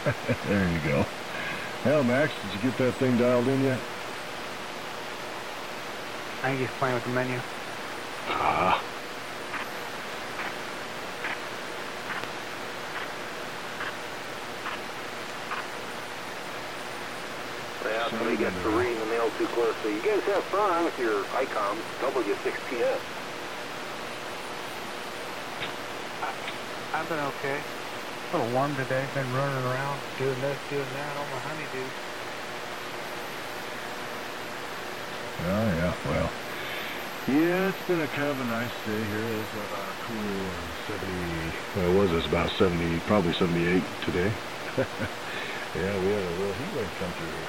There you go. Hell, Max, did you get that thing dialed in yet? I think he's playing with the menu. Ah. Yeah, somebody got to reading the mail too closely. You guys have fun with your ICOM W6PS. I've been okay. A little warm today. Been running around, doing this, doing that, all my honeydew. Oh, yeah, well. Yeah, it's been a kind of a nice day here. It's cool, 70, well, it was about 70, probably 78 today. Yeah, we had a little heat wave come through here.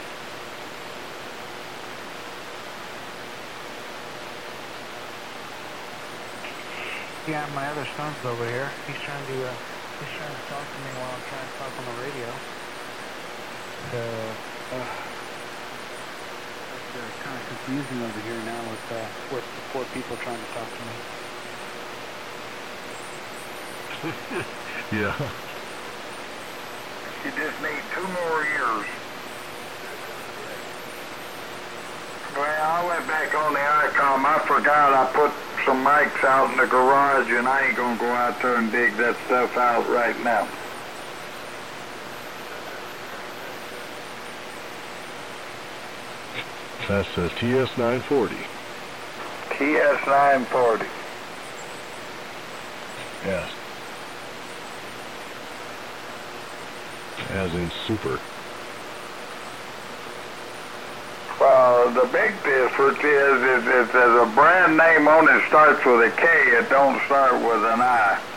Yeah, my other son's over here. He's trying to talk to me while I'm trying to talk on the radio. So, it's kind of confusing over here now with the poor people trying to talk to me. Yeah. You just need 2 more years. Well, I went back on the ICOM. I forgot I put some mics out in the garage, and I ain't gonna go out there and dig that stuff out right now. That's a TS940. TS940. Yes. As in super. Well, the big difference is there's a brand name on it starts with a K. It don't start with an I.